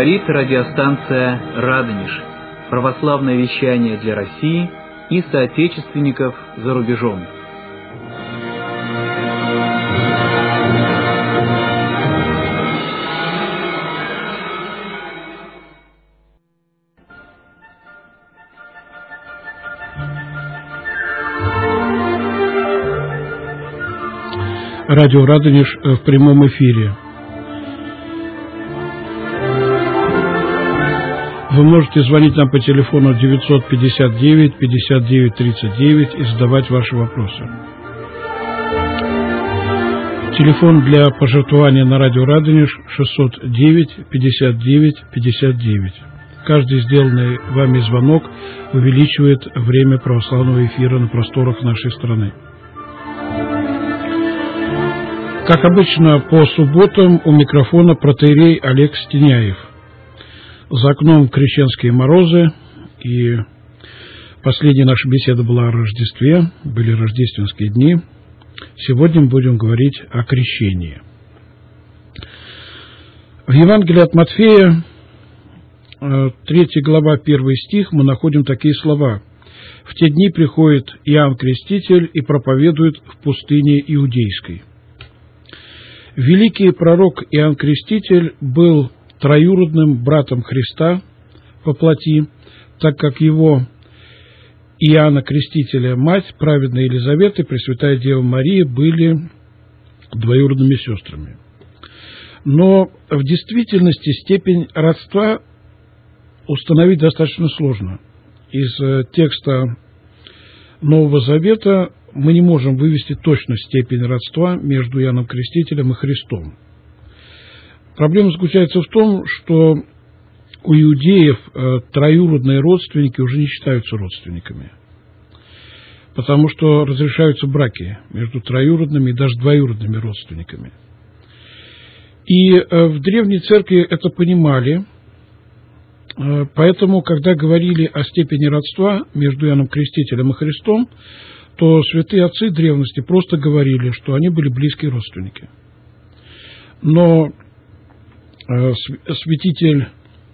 Говорит радиостанция «Радонеж». Православное вещание для России и соотечественников за рубежом. Радио «Радонеж» в прямом эфире. Вы можете звонить нам по телефону 959 59 39 и задавать ваши вопросы. Телефон для пожертвования на радио «Радонеж» 609 59 59. Каждый сделанный вами звонок увеличивает время православного эфира на просторах нашей страны. Как обычно, по субботам у микрофона протоиерей Олег Стеняев. За окном крещенские морозы, и последняя наша беседа была о Рождестве, были рождественские дни. Сегодня мы будем говорить о крещении. В Евангелии от Матфея, 3 глава, 1 стих, мы находим такие слова. «В те дни приходит Иоанн Креститель и проповедует в пустыне Иудейской». Великий пророк Иоанн Креститель был троюродным братом Христа по плоти, так как его Иоанна Крестителя мать, праведная Елизавета и Пресвятая Дева Мария были двоюродными сестрами. Но в действительности степень родства установить достаточно сложно. Из текста Нового Завета мы не можем вывести точно степень родства между Иоанном Крестителем и Христом. Проблема заключается в том, что у иудеев троюродные родственники уже не считаются родственниками, потому что разрешаются браки между троюродными и даже двоюродными родственниками. И в Древней Церкви это понимали, поэтому, когда говорили о степени родства между Иоанном Крестителем и Христом, то святые отцы древности просто говорили, что они были близкие родственники. Но святитель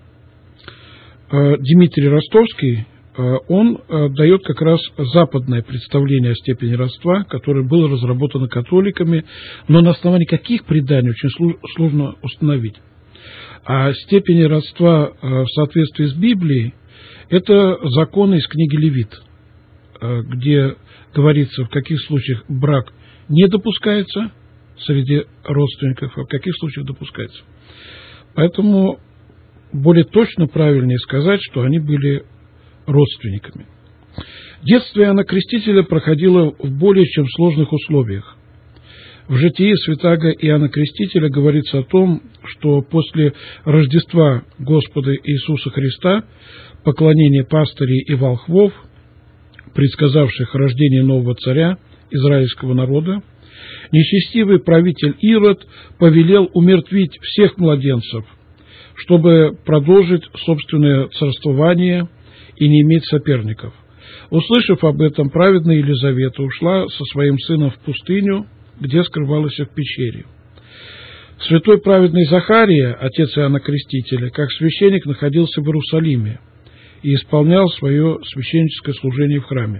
Дмитрий Ростовский, он дает как раз западное представление о степени родства, которое было разработано католиками, но на основании каких преданий очень сложно установить. А степень родства в соответствии с Библией – это законы из книги Левит, где говорится, в каких случаях брак не допускается среди родственников, а в каких случаях допускается. Поэтому более точно, правильнее сказать, что они были родственниками. Детство Иоанна Крестителя проходило в более чем сложных условиях. В житии святаго Иоанна Крестителя говорится о том, что после Рождества Господа Иисуса Христа, поклонения пастырей и волхвов, предсказавших рождение нового царя израильского народа, нечестивый правитель Ирод повелел умертвить всех младенцев, чтобы продолжить собственное царствование и не иметь соперников. Услышав об этом, праведная Елизавета ушла со своим сыном в пустыню, где скрывалась в пещере. Святой праведный Захария, отец Иоанна Крестителя, как священник находился в Иерусалиме и исполнял свое священническое служение в храме.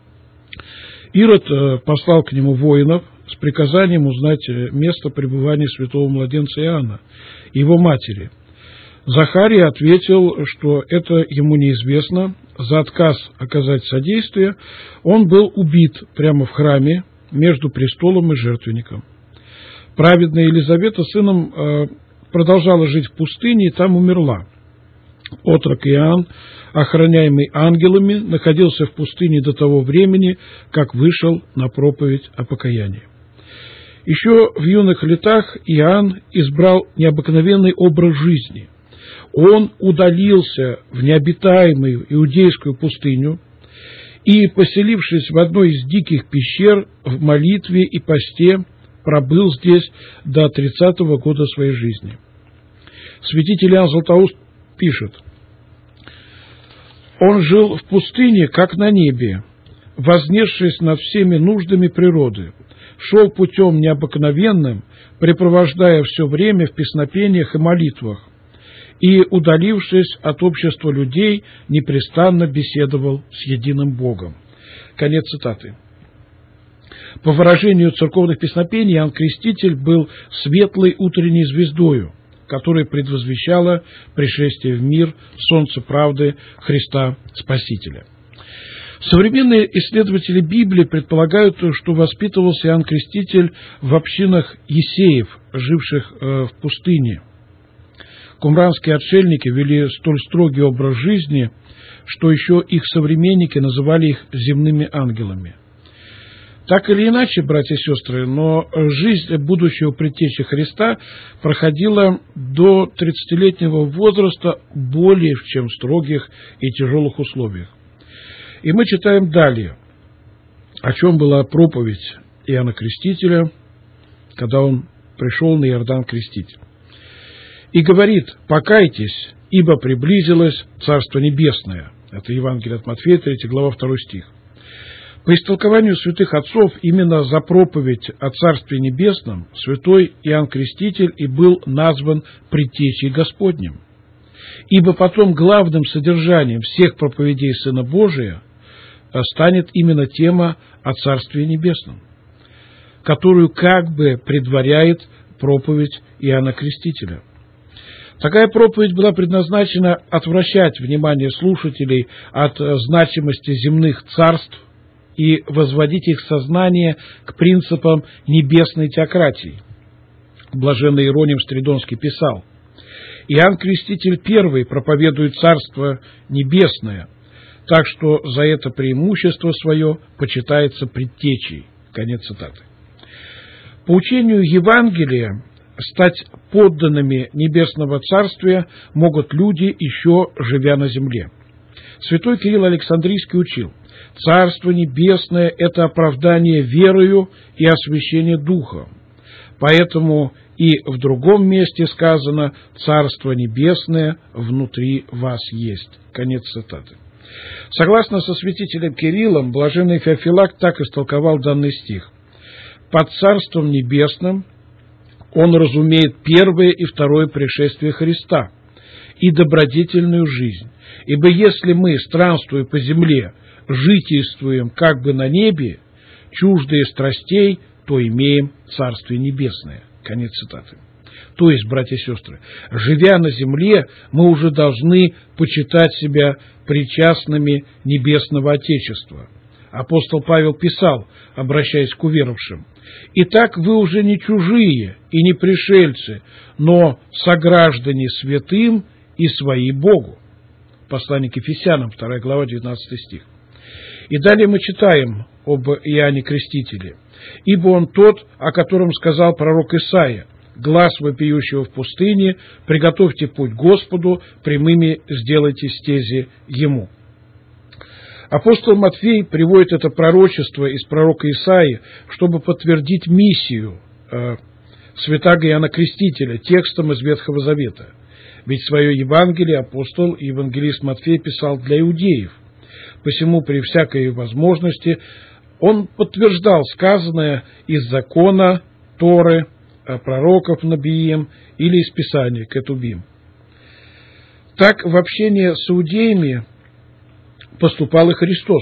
Ирод послал к нему воинов с приказанием узнать место пребывания святого младенца Иоанна и его матери. Захария ответил, что это ему неизвестно. За отказ оказать содействие он был убит прямо в храме между престолом и жертвенником. Праведная Елизавета сыном продолжала жить в пустыне и там умерла. Отрок Иоанн, охраняемый ангелами, находился в пустыне до того времени, как вышел на проповедь о покаянии. Еще в юных летах Иоанн избрал необыкновенный образ жизни. Он удалился в необитаемую иудейскую пустыню и, поселившись в одной из диких пещер, в молитве и посте, пробыл здесь до 30-го года своей жизни. Святитель Иоанн Златоуст пишет: «Он жил в пустыне, как на небе, вознесшись над всеми нуждами природы, шел путем необыкновенным, препровождая все время в песнопениях и молитвах, и, удалившись от общества людей, непрестанно беседовал с единым Богом». Конец цитаты. По выражению церковных песнопений, Иоанн Креститель был светлой утренней звездою, которая предвозвещала пришествие в мир солнца правды Христа Спасителя. Современные исследователи Библии предполагают, что воспитывался Иоанн Креститель в общинах есеев, живших в пустыне. Кумранские отшельники вели столь строгий образ жизни, что еще их современники называли их земными ангелами. Так или иначе, братья и сестры, но жизнь будущего предтечи Христа проходила до 30-летнего возраста более чем строгих и тяжелых условиях. И мы читаем далее, о чем была проповедь Иоанна Крестителя, когда он пришел на Иордан крестить. «И говорит: покайтесь, ибо приблизилось Царство Небесное». Это Евангелие от Матфея, 3 глава, 2 стих. По истолкованию святых отцов, именно за проповедь о Царстве Небесном святой Иоанн Креститель и был назван предтечей Господним. Ибо потом главным содержанием всех проповедей Сына Божия станет именно тема о Царстве Небесном, которую как бы предваряет проповедь Иоанна Крестителя. Такая проповедь была предназначена отвращать внимание слушателей от значимости земных царств и возводить их сознание к принципам небесной теократии. Блаженный Иероним Стридонский писал: «Иоанн Креститель первый проповедует Царство Небесное, так что за это преимущество свое почитается предтечей». Конец цитаты. По учению Евангелия, стать подданными Небесного Царствия могут люди, еще живя на земле. Святой Кирилл Александрийский учил: Царство Небесное – это оправдание верою и освящение Духом. Поэтому и в другом месте сказано: «Царство Небесное внутри вас есть». Конец цитаты. Согласно со святителем Кириллом, блаженный Феофилакт так истолковал данный стих: «Под Царством Небесным он разумеет первое и второе пришествие Христа и добродетельную жизнь. Ибо если мы, странствуя по земле, жительствуем как бы на небе, чуждые страстей, то имеем Царствие Небесное». Конец цитаты. То есть, братья и сестры, живя на земле, мы уже должны почитать себя причастными Небесного Отечества. Апостол Павел писал, обращаясь к уверовавшим: «Итак, вы уже не чужие и не пришельцы, но сограждане святым и свои Богу». Послание к Ефесянам, 2 глава, 19 стих. И далее мы читаем об Иоанне Крестителе: «Ибо он тот, о котором сказал пророк Исаия: глас вопиющего в пустыне, приготовьте путь Господу, прямыми сделайте стези Ему». Апостол Матфей приводит это пророчество из пророка Исаии, чтобы подтвердить миссию святаго Иоанна Крестителя текстом из Ветхого Завета. Ведь свое Евангелие апостол и евангелист Матфей писал для иудеев. Посему при всякой возможности он подтверждал сказанное из закона, Торы, пророков Набиим или из Писания Кетубим. Так в общении с иудеями поступал и Христос.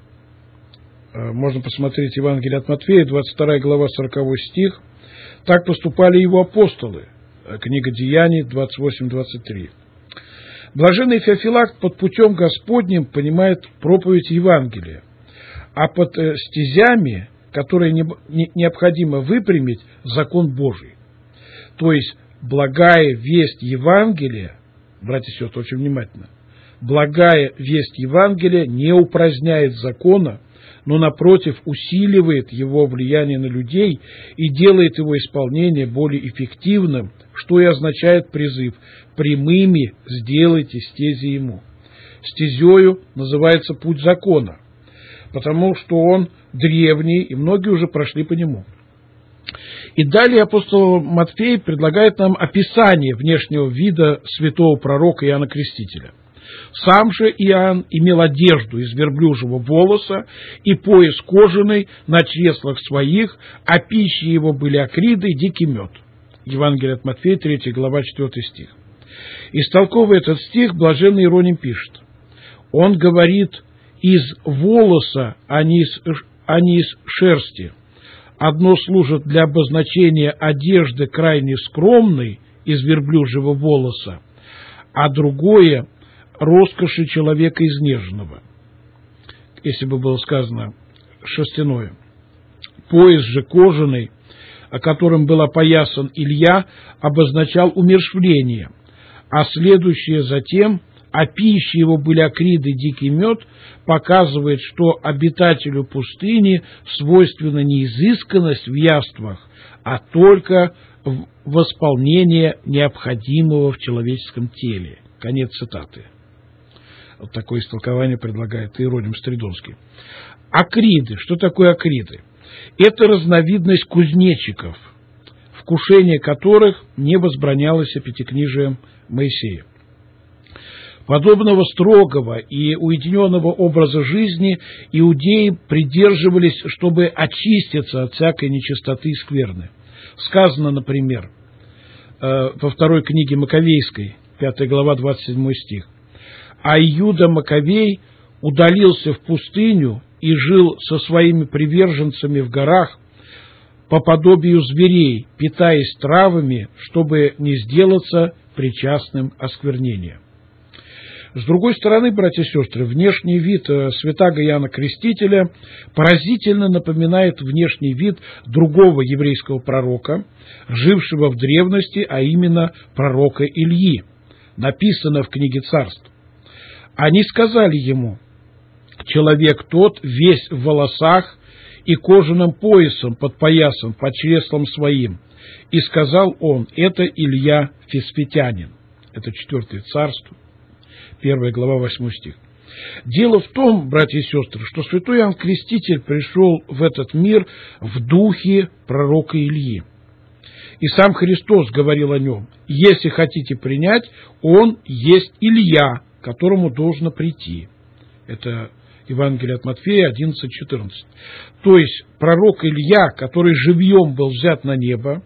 Можно посмотреть Евангелие от Матфея, 22 глава, 40 стих. Так поступали его апостолы. Книга Деяний, 28-23. Блаженный Феофилакт под путем Господним понимает проповедь Евангелия, а под стезями, которые необходимо выпрямить, закон Божий. То есть благая весть Евангелия, братья и сестры, очень внимательно, благая весть Евангелия не упраздняет закона, но, напротив, усиливает его влияние на людей и делает его исполнение более эффективным, что и означает призыв: «прямыми сделайте стези ему». Стезею называется путь закона, потому что он древний, и многие уже прошли по нему. И далее апостол Матфей предлагает нам описание внешнего вида святого пророка Иоанна Крестителя. Сам же Иоанн имел одежду из верблюжьего волоса и пояс кожаный на чреслах своих, а пищей его были акриды и дикий мед. Евангелие от Матфея, 3 глава, 4 стих. Истолковывая этот стих, блаженный Иероним пишет: он говорит из волоса, а не из шерсти. Одно служит для обозначения одежды крайне скромной из верблюжьего волоса, а другое – роскоши человека изнеженного. Если бы было сказано шерстяное. Пояс же кожаный, о котором был опоясан Илья, обозначал умерщвление, а следующее затем, а пищи его были акриды, дикий мед, показывает, что обитателю пустыни свойственна не изысканность в яствах, а только восполнение необходимого в человеческом теле. Конец цитаты. Вот такое истолкование предлагает Иероним Стридонский. Акриды. Что такое акриды? Это разновидность кузнечиков, вкушение которых не возбранялось пятикнижием Моисея. Подобного строгого и уединенного образа жизни иудеи придерживались, чтобы очиститься от всякой нечистоты и скверны. Сказано, например, во второй книге Маковейской, 5 глава, 27 стих: «А Иуда Маковей удалился в пустыню и жил со своими приверженцами в горах по подобию зверей, питаясь травами, чтобы не сделаться причастным осквернения». С другой стороны, братья и сестры, внешний вид святаго Иоанна Крестителя поразительно напоминает внешний вид другого еврейского пророка, жившего в древности, а именно пророка Ильи, написано в книге Царств. Они сказали ему: человек тот весь в волосах и кожаным поясом подпоясан под чреслом своим. И сказал он: это Илья Фисфитянин. Это 4 Царство, 1 глава, 8 стих. Дело в том, братья и сестры, что святой Иоанн Креститель пришел в этот мир в духе пророка Ильи. И сам Христос говорил о нем: если хотите принять, он есть Илья, которому должно прийти. Это Евангелие от Матфея 11:14. То есть пророк Илья, который живьем был взят на небо,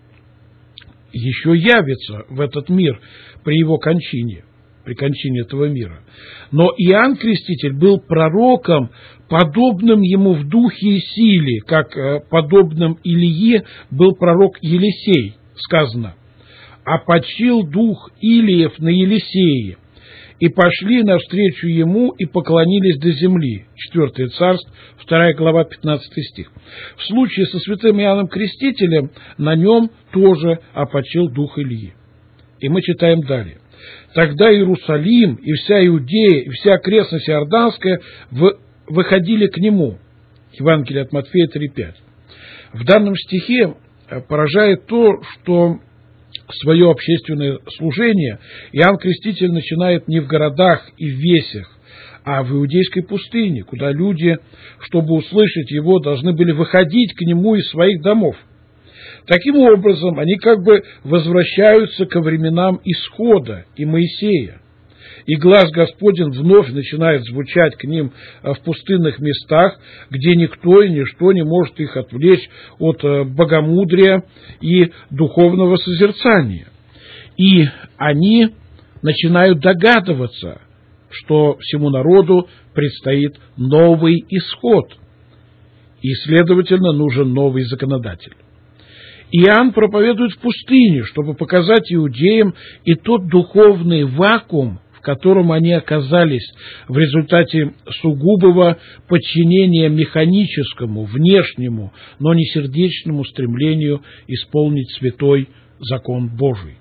еще явится в этот мир при его кончине, при кончине этого мира. Но Иоанн Креститель был пророком, подобным ему в духе и силе, как подобным Илие был пророк Елисей. Сказано: «А почил дух Илиев на Елисее, и пошли навстречу ему и поклонились до земли». 4 Царств, 2 глава, 15 стих. В случае со святым Иоанном Крестителем на нем тоже опочил дух Ильи. И мы читаем далее: «Тогда Иерусалим и вся Иудея и вся окрестность Иорданская выходили к нему». Евангелие от Матфея 3:5. В данном стихе поражает то, что свое общественное служение Иоанн Креститель начинает не в городах и в весях, а в иудейской пустыне, куда люди, чтобы услышать его, должны были выходить к нему из своих домов. Таким образом, они как бы возвращаются ко временам Исхода и Моисея. И глаз Господень вновь начинает звучать к ним в пустынных местах, где никто и ничто не может их отвлечь от богомудрия и духовного созерцания. И они начинают догадываться, что всему народу предстоит новый исход, и, следовательно, нужен новый законодатель. Иоанн проповедует в пустыне, чтобы показать иудеям и тот духовный вакуум, в котором они оказались в результате сугубого подчинения механическому, внешнему, но не сердечному стремлению исполнить святой закон Божий.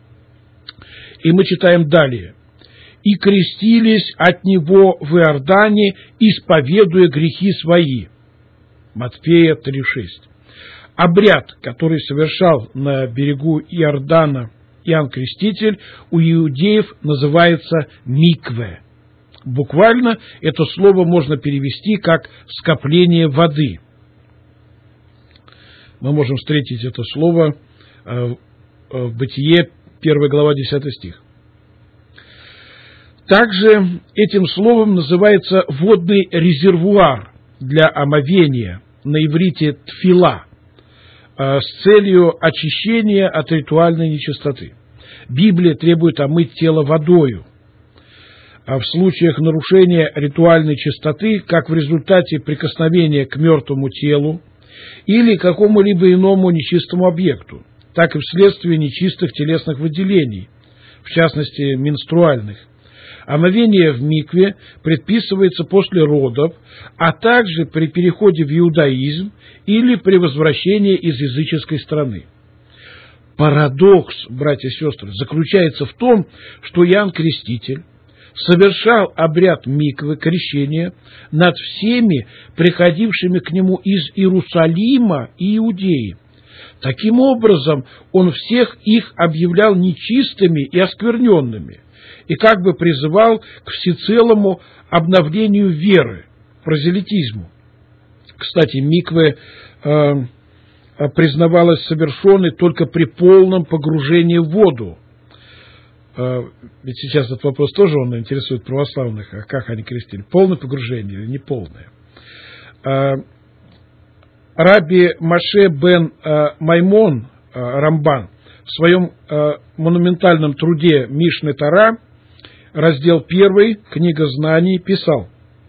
И мы читаем далее: «И крестились от него в Иордане, исповедуя грехи свои». Матфея 3:6. Обряд, который совершал на берегу Иордана Иоанн Креститель, у иудеев называется микве. Буквально это слово можно перевести как «скопление воды». Мы можем встретить это слово в Бытие, 1 глава, 10 стих. Также этим словом называется водный резервуар для омовения, на иврите тфила, с целью очищения от ритуальной нечистоты. Библия требует омыть тело водою. А в случаях нарушения ритуальной чистоты, как в результате прикосновения к мертвому телу или какому-либо иному нечистому объекту, так и вследствие нечистых телесных выделений, в частности менструальных. Омовение в микве предписывается после родов, а также при переходе в иудаизм или при возвращении из языческой страны. Парадокс, братья и сестры, заключается в том, что Иоанн Креститель совершал обряд миквы, крещения, над всеми приходившими к нему из Иерусалима и Иудеи. Таким образом, он всех их объявлял нечистыми и оскверненными, и как бы призывал к всецелому обновлению веры, прозелитизму. Кстати, микве признавалась совершенной только при полном погружении в воду. Ведь сейчас этот вопрос тоже он интересует православных, а как они крестили, полное погружение или неполное. Раби Моше бен Маймон Рамбан в своем монументальном труде Мишне Тора, раздел 1, книга знаний, писал: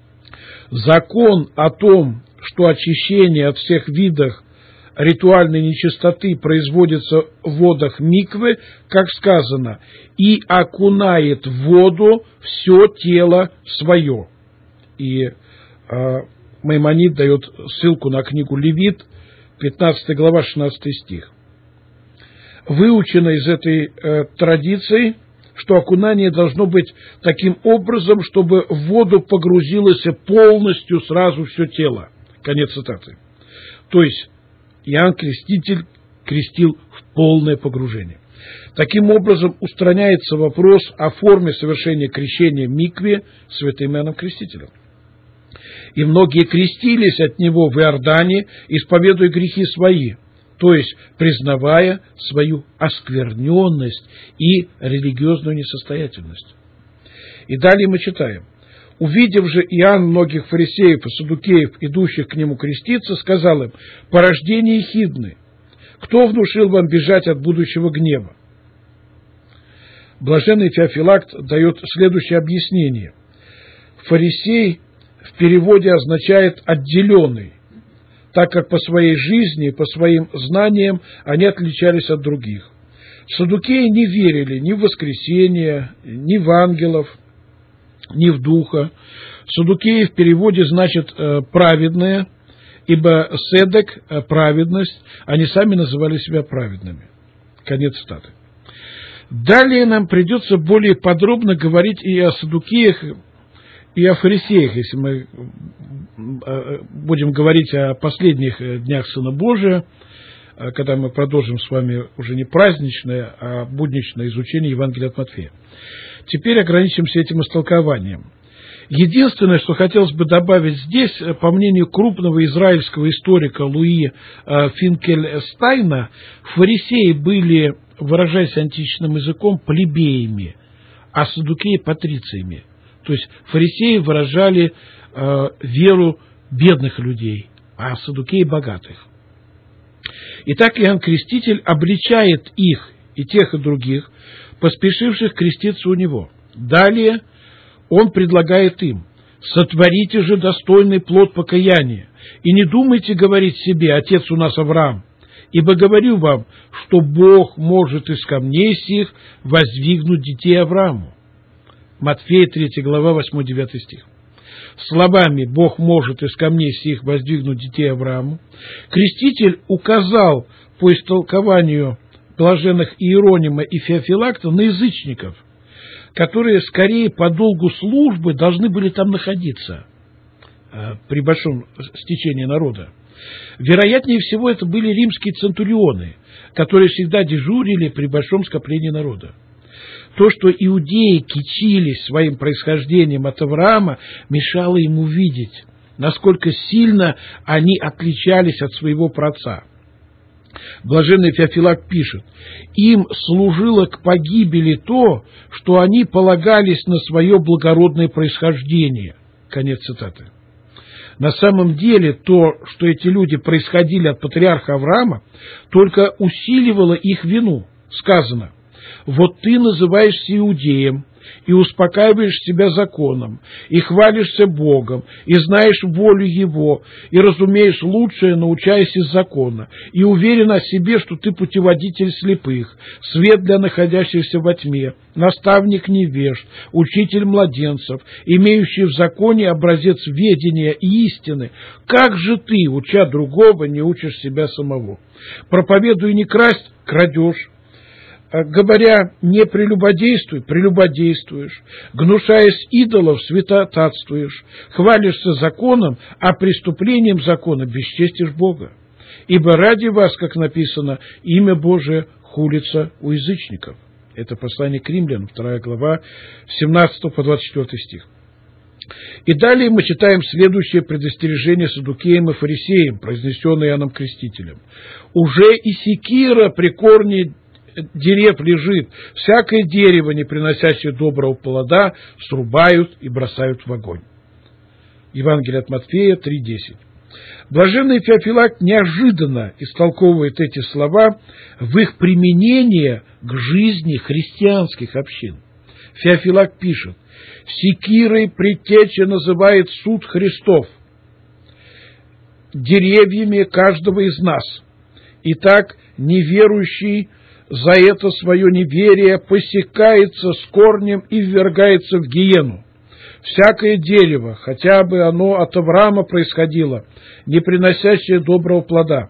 «Закон о том, что очищение от всех видов ритуальной нечистоты производится в водах миквы, как сказано, и окунает в воду все тело свое». И Маймонид дает ссылку на книгу Левит, 15 глава, 16 стих. Выучено из этой традиции, что окунание должно быть таким образом, чтобы в воду погрузилось полностью сразу все тело. Конец цитаты. То есть Иоанн Креститель крестил в полное погружение. Таким образом устраняется вопрос о форме совершения крещения микве святым Иоанном Крестителем. И многие крестились от него в Иордане, исповедуя грехи свои, то есть признавая свою оскверненность и религиозную несостоятельность. И далее мы читаем: «Увидев же Иоанн многих фарисеев и саддукеев, идущих к нему креститься, сказал им: порождение ехидны, кто внушил вам бежать от будущего гнева?» Блаженный Феофилакт дает следующее объяснение. Фарисей в переводе означает «отделенный», так как по своей жизни, по своим знаниям они отличались от других. Саддукеи не верили ни в воскресение, ни в ангелов, ни в духа. Саддукеи в переводе значит «праведные», ибо седек – праведность, они сами называли себя праведными. Конец цитаты. Далее нам придется более подробно говорить и о саддукеях, и о фарисеях, если мы будем говорить о последних днях Сына Божия, когда мы продолжим с вами уже не праздничное, а будничное изучение Евангелия от Матфея. Теперь ограничимся этим истолкованием. Единственное, что хотелось бы добавить здесь, по мнению крупного израильского историка Луи Финкельстайна, фарисеи были, выражаясь античным языком, плебеями, а саддукеи – патрициями. То есть фарисеи выражали веру бедных людей, а саддукеи – богатых. Итак, Иоанн Креститель обличает их, и тех, и других, поспешивших креститься у него. Далее он предлагает им: «Сотворите же достойный плод покаяния, и не думайте говорить себе: отец у нас Авраам, ибо говорю вам, что Бог может из камней сих воздвигнуть детей Аврааму». Матфея 3 глава 8-9 стих. Словами «Бог может из камней сих воздвигнуть детей Аврааму» Креститель указал по истолкованию блаженных Иеронима и Феофилакта на язычников, которые скорее по долгу службы должны были там находиться при большом стечении народа. Вероятнее всего, это были римские центурионы, которые всегда дежурили при большом скоплении народа. То, что иудеи кичились своим происхождением от Авраама, мешало им увидеть, насколько сильно они отличались от своего праотца. Блаженный Феофилакт пишет: «Им служило к погибели то, что они полагались на свое благородное происхождение». Конец цитаты. На самом деле, то, что эти люди происходили от патриарха Авраама, только усиливало их вину. Сказано: Вот ты называешься иудеем, и успокаиваешь себя законом, и хвалишься Богом, и знаешь волю Его, и разумеешь лучшее, научаясь из закона, и уверен о себе, что ты путеводитель слепых, свет для находящихся во тьме, наставник невежд, учитель младенцев, имеющий в законе образец ведения и истины. Как же ты, уча другого, не учишь себя самого? Проповедуй не красть, крадешь. Говоря, не прелюбодействуй, прелюбодействуешь, гнушаясь идолов, святотатствуешь, хвалишься законом, а преступлением закона бесчестишь Бога. Ибо ради вас, как написано, имя Божие хулится у язычников. Это послание к Римлянам, 2 глава, 17 по 24 стих. И далее мы читаем следующее предостережение саддукеям и фарисеям, произнесенное Иоанном Крестителем. «Уже и секира при корне дерев лежит, всякое дерево, не приносящее доброго плода, срубают и бросают в огонь». Евангелие от Матфея 3:10. Блаженный Феофилакт неожиданно истолковывает эти слова в их применение к жизни христианских общин. Феофилакт пишет: «Секирой предтеча называет суд Христов, деревьями каждого из нас. Итак, неверующий за это свое неверие посекается с корнем и ввергается в гиену. Всякое дерево, хотя бы оно от Авраама происходило, не приносящее доброго плода,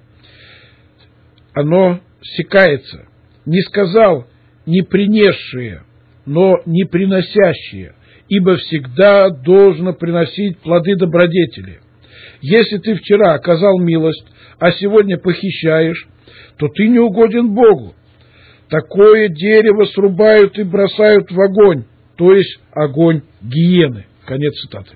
оно секается. Не сказал не принесшее, но не приносящее, ибо всегда должно приносить плоды добродетели. Если ты вчера оказал милость, а сегодня похищаешь, то ты не угоден Богу. Такое дерево срубают и бросают в огонь, то есть огонь гиены». Конец цитаты.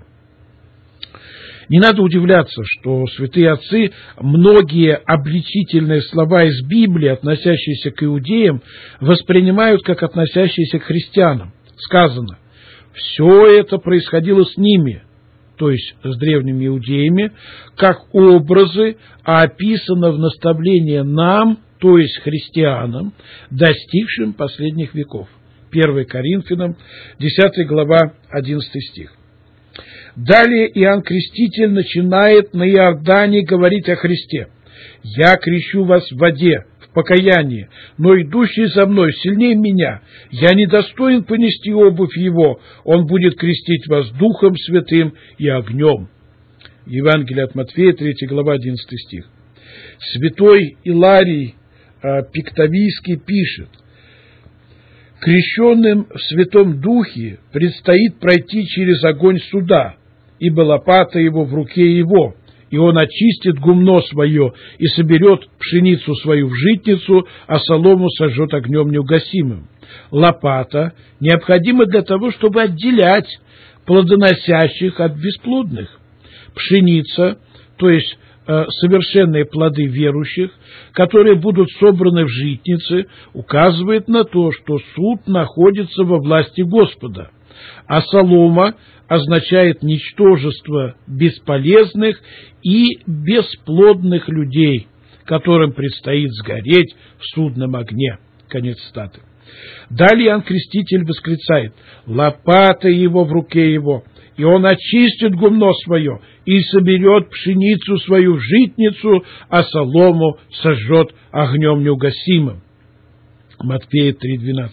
Не надо удивляться, что святые отцы многие обличительные слова из Библии, относящиеся к иудеям, воспринимают как относящиеся к христианам. Сказано: «Все это происходило с ними», то есть с древними иудеями, как образы, а описано в наставлении нам, то есть христианам, достигшим последних веков. 1 Коринфянам, 10 глава, 11 стих. Далее Иоанн Креститель начинает на Иордане говорить о Христе. «Я крещу вас в воде, в покаянии, но идущий за мной сильнее меня. Я недостоин понести обувь его. Он будет крестить вас Духом Святым и огнем». Евангелие от Матфея, 3 глава, 11 стих. Святой Иларий Пиктавийский пишет: «Крещенным в Святом Духе предстоит пройти через огонь суда, ибо лопата его в руке его, и он очистит гумно свое и соберет пшеницу свою в житницу, а солому сожжет огнем неугасимым». Лопата необходима для того, чтобы отделять плодоносящих от бесплодных. Пшеница, то есть совершенные плоды верующих, которые будут собраны в житнице, указывает на то, что суд находится во власти Господа, а солома означает ничтожество бесполезных и бесплодных людей, которым предстоит сгореть в судном огне. Конец цитаты. Далее Иоанн Креститель восклицает: «Лопата его в руке его, и он очистит гумно свое, и соберет пшеницу свою в житницу, а солому сожжет огнем неугасимым». Матфея 3:12.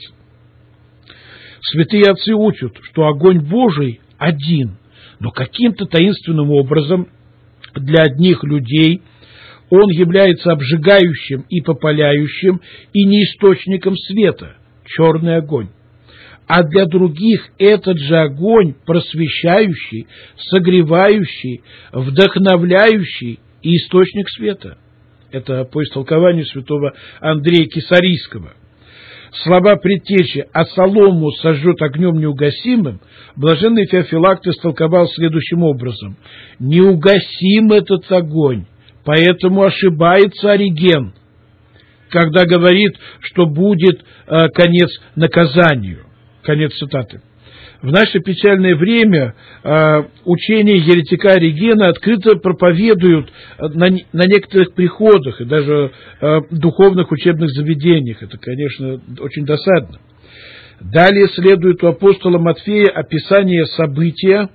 Святые отцы учат, что огонь Божий один, но каким-то таинственным образом для одних людей он является обжигающим и попаляющим, и не источником света, черный огонь. А для других этот же огонь просвещающий, согревающий, вдохновляющий и источник света. Это по истолкованию святого Андрея Кесарийского. Слова предтечи «а солому сожжет огнем неугасимым» блаженный Феофилакт истолковал следующим образом: неугасим этот огонь, поэтому ошибается Ориген, когда говорит, что будет конец наказанию. Конец цитаты. В наше печальное время учение еретика Оригена открыто проповедуют на некоторых приходах и даже духовных учебных заведениях. Это, конечно, очень досадно. Далее следует у апостола Матфея описание события,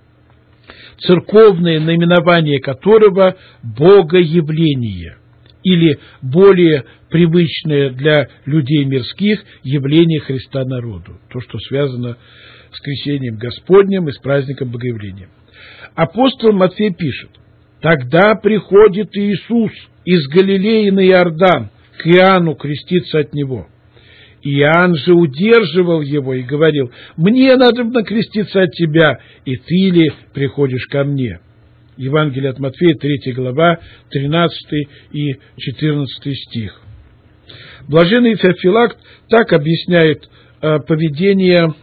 церковное наименование которого «богоявление», или более привычное для людей мирских явление Христа народу, то, что связано с крещением Господним и с праздником Богоявления. Апостол Матфей пишет: «Тогда приходит Иисус из Галилеи на Иордан к Иоанну креститься от него. Иоанн же удерживал его и говорил: мне надобно креститься от тебя, и ты ли приходишь ко мне?» Евангелие от Матфея, 3 глава, 13 и 14 стих. Блаженный Феофилакт так объясняет поведение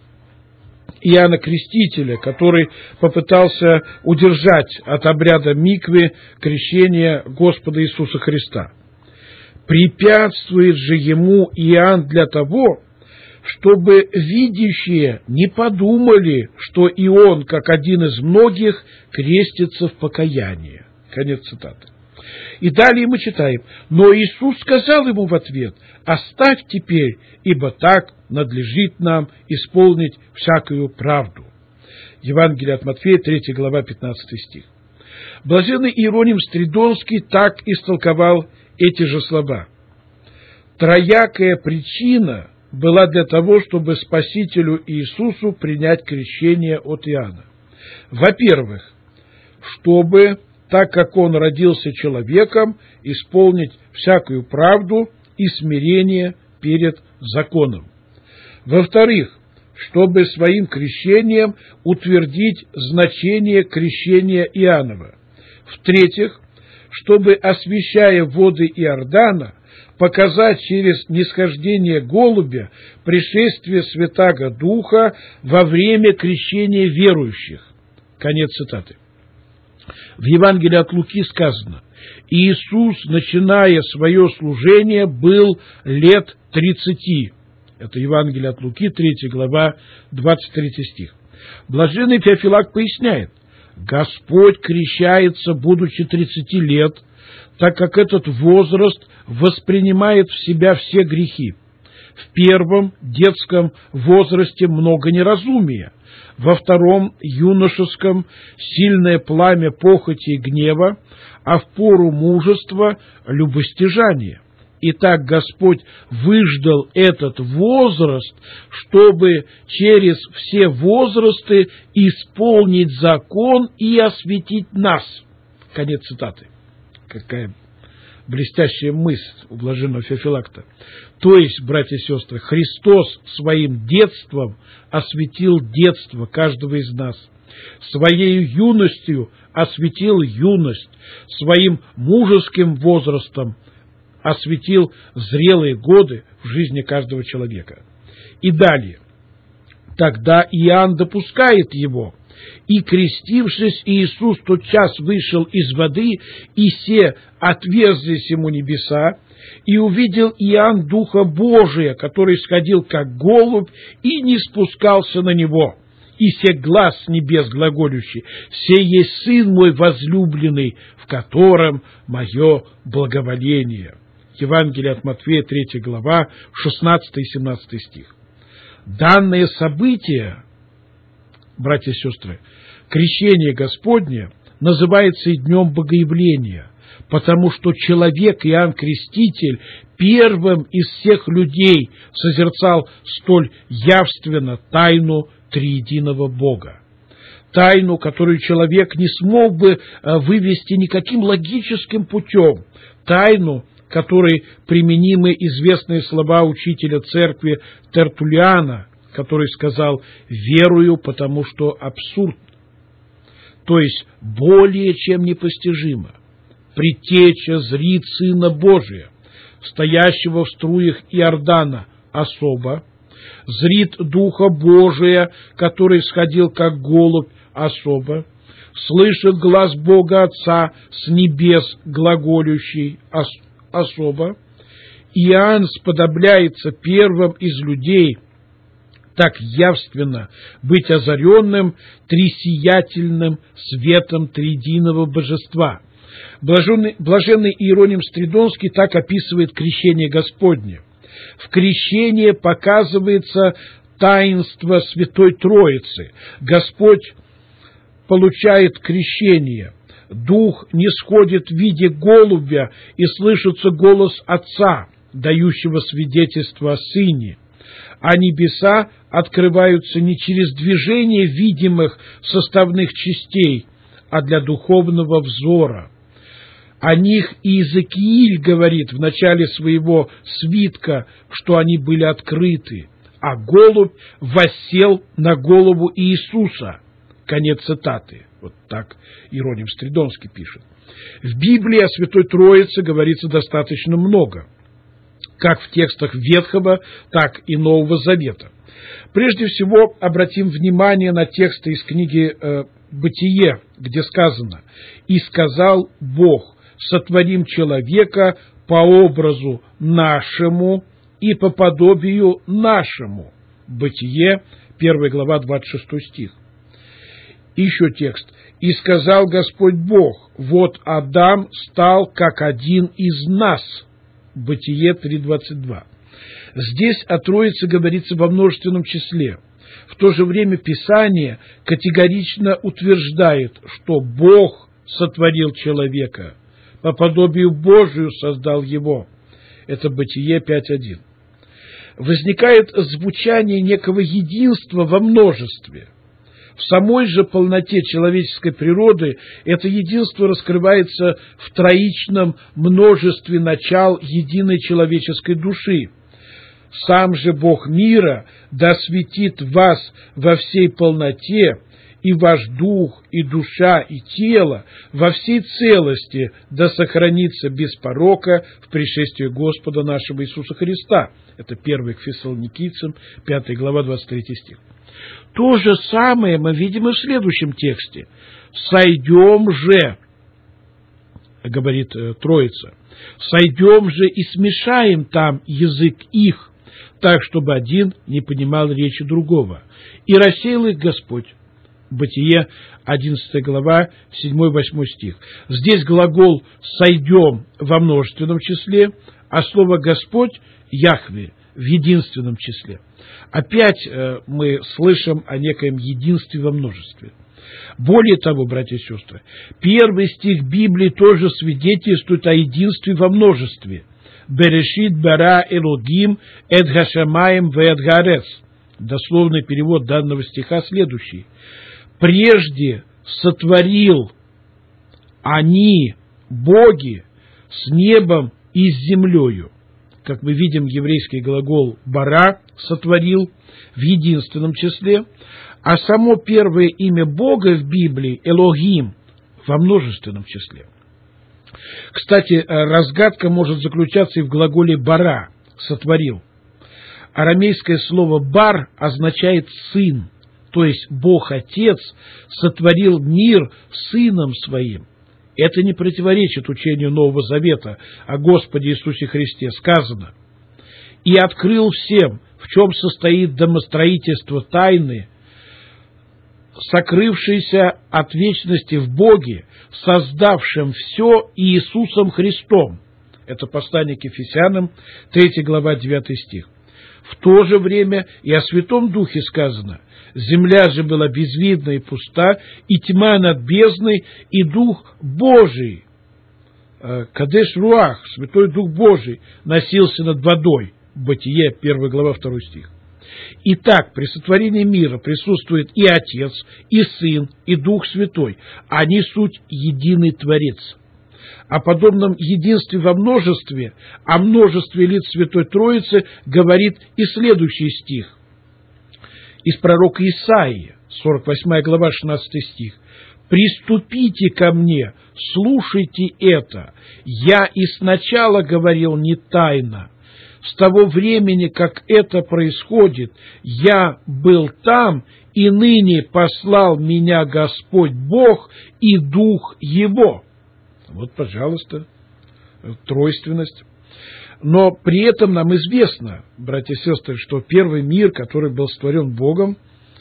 Иоанна Крестителя, который попытался удержать от обряда миквы крещения Господа Иисуса Христа. «Препятствует же ему Иоанн для того, чтобы видящие не подумали, что и он, как один из многих, крестится в покаянии». Конец цитаты. И далее мы читаем: «Но Иисус сказал ему в ответ: оставь теперь, ибо так надлежит нам исполнить всякую правду». Евангелие от Матфея, 3 глава, 15 стих. Блаженный Иероним Стридонский так истолковал эти же слова: «Троякая причина была для того, чтобы Спасителю Иисусу принять крещение от Иоанна. Во-первых, чтобы, так как он родился человеком, исполнить всякую правду и смирение перед законом. Во-вторых, чтобы своим крещением утвердить значение крещения Иоаннова. В-третьих, чтобы, освящая воды Иордана, показать через нисхождение голубя пришествие Святаго Духа во время крещения верующих». Конец цитаты. В Евангелии от Луки сказано: «Иисус, начиная свое служение, был лет 30. Это Евангелие от Луки, 3 глава, 23 стих. Блаженный Феофилакт поясняет: Господь крещается, будучи 30 лет, так как этот возраст воспринимает в себя все грехи. В первом, детском возрасте много неразумия, во втором, юношеском, сильное пламя похоти и гнева, а в пору мужества – любостяжание. Итак, Господь выждал этот возраст, чтобы через все возрасты исполнить закон и осветить нас». Конец цитаты. Какая блестящая мысль у блаженного Феофилакта. То есть, братья и сестры, Христос своим детством осветил детство каждого из нас, своей юностью осветил юность, своим мужеским возрастом осветил зрелые годы в жизни каждого человека. И далее. Тогда Иоанн допускает его. «И, крестившись, Иисус тотчас вышел из воды, и се отверзлись ему небеса, и увидел Иоанн Духа Божия, который сходил как голубь, и не спускался на него. И се глас с небес глаголющий: се есть Сын мой возлюбленный, в котором мое благоволение». Евангелие от Матфея, 3 глава, 16 и 17 стих. Данное событие, братья и сестры, крещение Господне, называется и Днем Богоявления, потому что человек Иоанн Креститель первым из всех людей созерцал столь явственно тайну триединого Бога. Тайну, которую человек не смог бы вывести никаким логическим путем. Тайну, которой применимы известные слова учителя церкви Тертуллиана, который сказал: «Верую, потому что абсурд». То есть более чем непостижимо. Предтеча зрит Сына Божия, стоящего в струях Иордана, особо, зрит Духа Божия, который сходил как голубь, особо, слышит глас Бога Отца с небес глаголющий, особо. Иоанн сподобляется первым из людей, так явственно быть озаренным трисиятельным светом триединого божества. Блаженный Иероним Стридонский так описывает крещение Господне. В крещении показывается таинство Святой Троицы. Господь получает крещение. Дух нисходит в виде голубя, и слышится голос Отца, дающего свидетельство о Сыне. А небеса открываются не через движение видимых составных частей, а для духовного взора. О них и Иезекииль говорит в начале своего свитка, что они были открыты, а голубь воссел на голову Иисуса. Конец цитаты. Вот так Иероним Стридонский пишет. В Библии о Святой Троице говорится достаточно много, как в текстах Ветхого, так и Нового Завета. Прежде всего, обратим внимание на тексты из книги «Бытие», где сказано: «И сказал Бог: сотворим человека по образу нашему и по подобию нашему». Бытие, 1 глава, 26 стих. Еще текст. «И сказал Господь Бог: вот Адам стал как один из нас». Бытие 3:22. Здесь о Троице говорится во множественном числе. В то же время Писание категорично утверждает, что Бог сотворил человека, по подобию Божию создал его. Это Бытие 5:1. Возникает звучание некого единства во множестве. В самой же полноте человеческой природы это единство раскрывается в троичном множестве начал единой человеческой души. Сам же Бог мира да осветит вас во всей полноте, и ваш дух, и душа, и тело во всей целости да сохранится без порока в пришествии Господа нашего Иисуса Христа. Это 1 к Фессалоникийцам, 5 глава, 23 стих. То же самое мы видим и в следующем тексте. «Сойдем же», говорит Троица, «сойдем же и смешаем там язык их, так, чтобы один не понимал речи другого. И рассеял их Господь». Бытие, 11 глава, 7-8 стих. Здесь глагол «сойдем» во множественном числе, а слово «Господь» Яхве в единственном числе. Опять мы слышим о некоем единстве во множестве. Более того, братья и сестры, первый стих Библии тоже свидетельствует о единстве во множестве. «Берешит бара Элогим эд хашамаем ве эд гарец». Дословный перевод данного стиха следующий. «Прежде сотворил они, боги, с небом и с землею». Как мы видим, еврейский глагол «бара» сотворил в единственном числе, а само первое имя Бога в Библии Элогим во множественном числе. Кстати, разгадка может заключаться и в глаголе «бара» сотворил. Арамейское слово «бар» означает «сын», то есть Бог Отец сотворил мир Сыном Своим. Это не противоречит учению Нового Завета о Господе Иисусе Христе. Сказано: «И открыл всем, в чем состоит домостроительство тайны, сокрывшейся от вечности в Боге, создавшем все Иисусом Христом». Это послание к Ефесянам, 3 глава, 9 стих. В то же время и о Святом Духе сказано: «Земля же была безвидна и пуста, и тьма над бездной, и Дух Божий, Кадеш Руах, Святой Дух Божий, носился над водой». Бытие, 1 глава, 2 стих. Итак, при сотворении мира присутствует и Отец, и Сын, и Дух Святой. Они суть единый Творец. О подобном единстве во множестве, о множестве лиц Святой Троицы говорит и следующий стих из пророка Исаии, 48 глава, 16 стих. «Приступите ко мне, слушайте это. Я и сначала говорил не тайно. С того времени, как это происходит, я был там, и ныне послал меня Господь Бог и Дух Его». Вот, пожалуйста, тройственность. Но при этом нам известно, братья и сестры, что первый мир, который был сотворен Богом,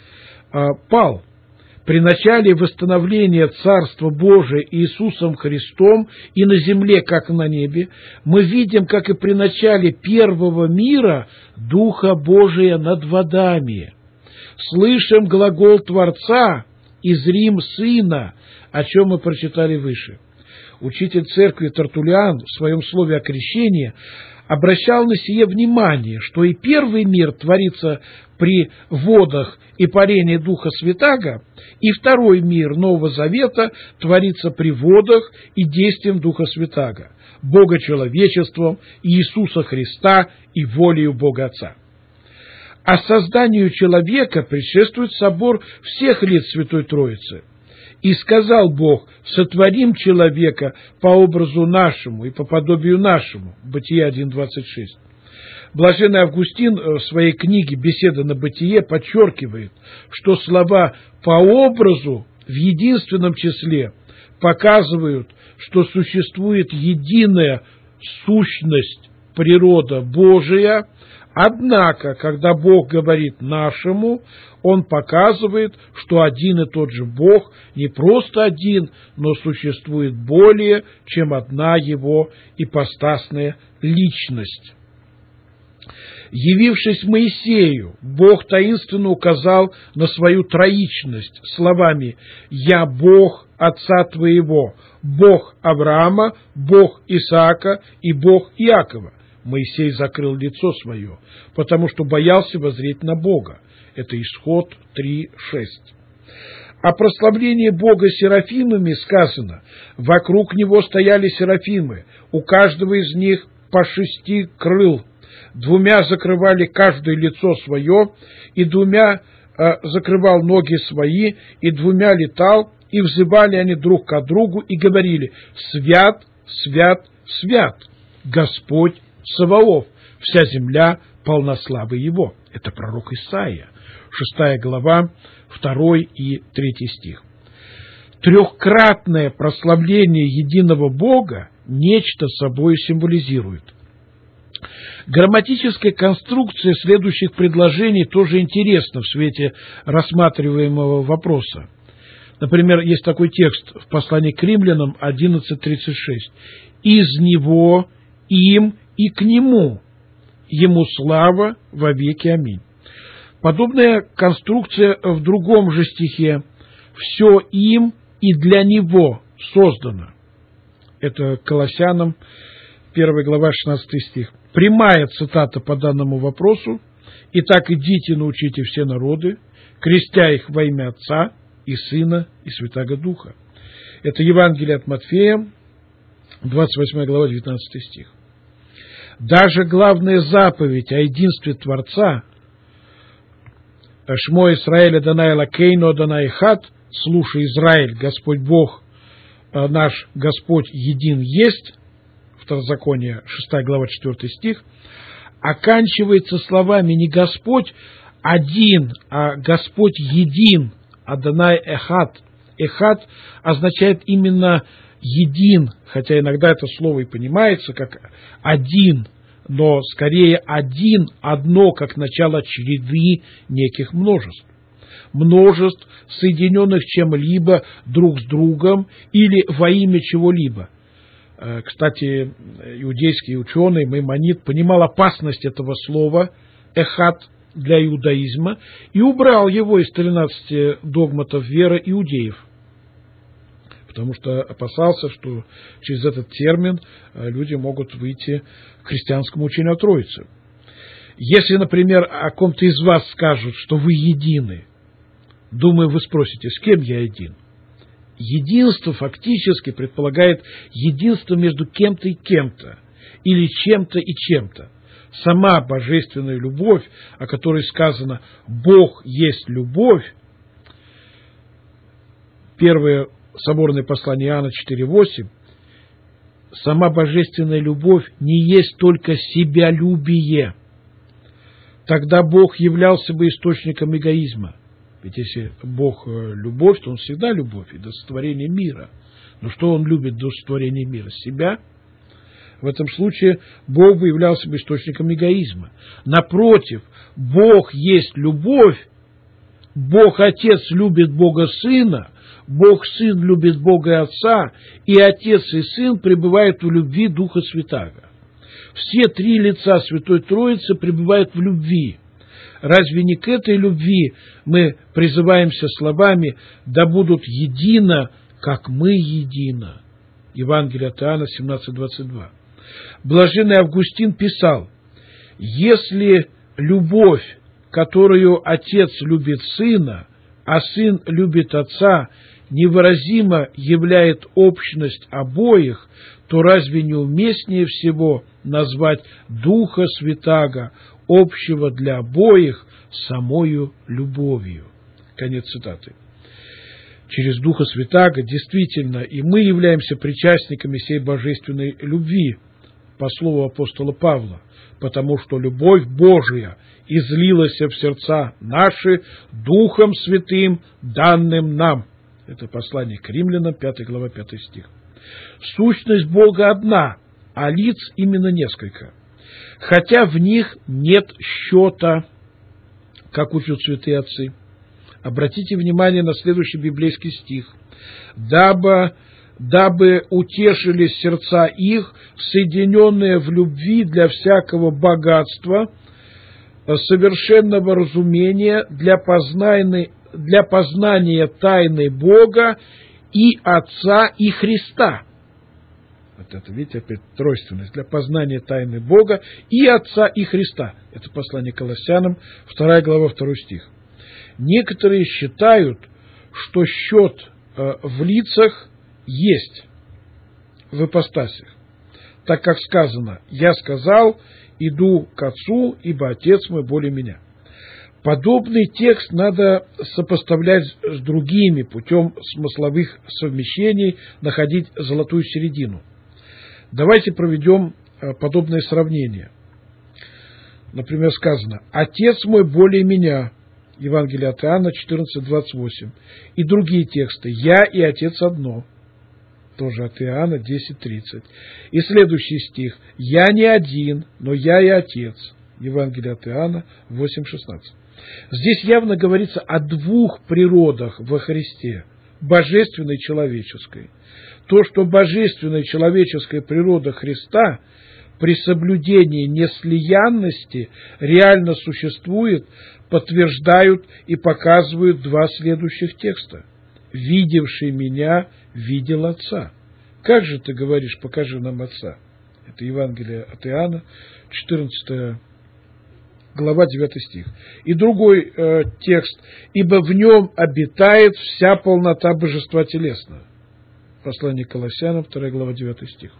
пал. При начале восстановления Царства Божия Иисусом Христом и на земле, как и на небе, мы видим, как и при начале первого мира, Духа Божия над водами. Слышим глагол Творца и зрим Сына, о чем мы прочитали выше. Учитель церкви Тертуллиан в своем слове о крещении обращал на сие внимание, что и первый мир творится при водах и парении Духа Святаго, и второй мир Нового Завета творится при водах и действием Духа Святаго, Бога-человечеством Иисуса Христа и волею Бога Отца. А созданию человека предшествует собор всех лиц Святой Троицы. «И сказал Бог, сотворим человека по образу нашему и по подобию нашему». Бытие 1:26. Блаженный Августин в своей книге «Беседа на бытие» подчеркивает, что слова «по образу» в единственном числе показывают, что существует единая сущность, природа Божия. Однако, когда Бог говорит «нашему», Он показывает, что один и тот же Бог не просто один, но существует более, чем одна Его ипостасная личность. Явившись Моисею, Бог таинственно указал на свою троичность словами «Я Бог отца твоего, Бог Авраама, Бог Исаака и Бог Иакова». Моисей закрыл лицо свое, потому что боялся воззреть на Бога. Это Исход 3:6. О прославлении Бога серафимами сказано: «Вокруг него стояли серафимы, у каждого из них по 6 крыл, 2 закрывали каждое лицо свое, и 2 закрывал ноги свои, и 2 летал, и взывали они друг к другу, и говорили: Свят, свят, свят, Господь Саваоф, вся земля полна славы Его». Это пророк Исаия, 6 глава, 2 и 3 стих. Трехкратное прославление единого Бога нечто собой символизирует. Грамматическая конструкция следующих предложений тоже интересна в свете рассматриваемого вопроса. Например, есть такой текст в послании к Римлянам 11:36. «Из Него, им и к Нему, Ему слава во веки. Аминь». Подобная конструкция в другом же стихе: «Все им и для Него создано». Это Колоссянам 1 глава 16 стих. Прямая цитата по данному вопросу: «Итак, идите, научите все народы, крестя их во имя Отца и Сына и Святаго Духа». Это Евангелие от Матфея, 28 глава, 19 стих. Даже главная заповедь о единстве Творца «Шмо Исраэль Адонай Элокейну Адонай Эхад», «Слушай, Израиль, Господь Бог наш, Господь един есть», Второзаконие, 6 глава, 4 стих, оканчивается словами не Господь один, а Господь един, Адонай Эхад. Эхад означает именно един, хотя иногда это слово и понимается как один, но скорее один, одно, как начало череды неких множеств. Множеств, соединенных чем-либо друг с другом или во имя чего-либо. Кстати, иудейский ученый Маймонид понимал опасность этого слова «эхад» для иудаизма и убрал его из 13 догматов веры иудеев, потому что опасался, что через этот термин люди могут выйти к христианскому учению о Троице. Если, например, о ком-то из вас скажут, что вы едины, думаю, вы спросите, с кем я един? Единство фактически предполагает единство между кем-то и кем-то, или чем-то и чем-то. Сама божественная любовь, о которой сказано «Бог есть любовь», первое соборное послание Иоанна 4:8, сама божественная любовь не есть только себялюбие. Тогда Бог являлся бы источником эгоизма. Ведь если Бог любовь, то Он всегда любовь и до сотворения мира. Но что Он любит до сотворения мира? Себя. В этом случае Бог бы являлся бы источником эгоизма. Напротив, Бог есть любовь, Бог Отец любит Бога Сына, Бог Сын любит Бога Отца, и Отец и Сын пребывают в любви Духа Святаго. Все три лица Святой Троицы пребывают в любви. Разве не к этой любви мы призываемся словами «да будут едино, как мы едино»? Евангелие от Иоанна 17:22. Блаженный Августин писал: «Если любовь, которую Отец любит Сына, а Сын любит Отца, невыразимо являет общность обоих, то разве не уместнее всего назвать Духа Святаго, общего для обоих, самою любовью?» Конец цитаты. Через Духа Святаго действительно и мы являемся причастниками сей божественной любви, по слову апостола Павла, потому что любовь Божия излилась в сердца наши Духом Святым, данным нам. Это послание к Римлянам, 5 глава, 5 стих. Сущность Бога одна, а лиц именно несколько, хотя в них нет счета, как учат святые отцы. Обратите внимание на следующий библейский стих. «Дабы утешились сердца их, соединенные в любви для всякого богатства, совершенного разумения, для познания тайны Бога и Отца и Христа». Вот это, видите, опять тройственность. Для познания тайны Бога и Отца и Христа. Это послание Колоссянам, 2 глава, 2 стих. Некоторые считают, что счет в лицах есть в ипостасях, так как сказано: «Я сказал, иду к Отцу, ибо Отец мой более меня». Подобный текст надо сопоставлять с другими, путем смысловых совмещений находить золотую середину. Давайте проведем подобное сравнение. Например, сказано: «Отец мой более меня», Евангелие от Иоанна 14:28, и другие тексты: «Я и Отец одно», тоже от Иоанна 10:30. И следующий стих: «Я не один, но я и Отец», Евангелие от Иоанна 8:16. Здесь явно говорится о двух природах во Христе, божественной и человеческой. То, что божественная и человеческая природа Христа при соблюдении неслиянности реально существует, подтверждают и показывают два следующих текста. «Видевший меня видел Отца». Как же ты говоришь: «Покажи нам Отца»? Это Евангелие от Иоанна, 14 глава, 9 стих. И другой текст: «Ибо в нем обитает вся полнота божества телесного». Послание к Колоссянам, 2 глава, 9 стих.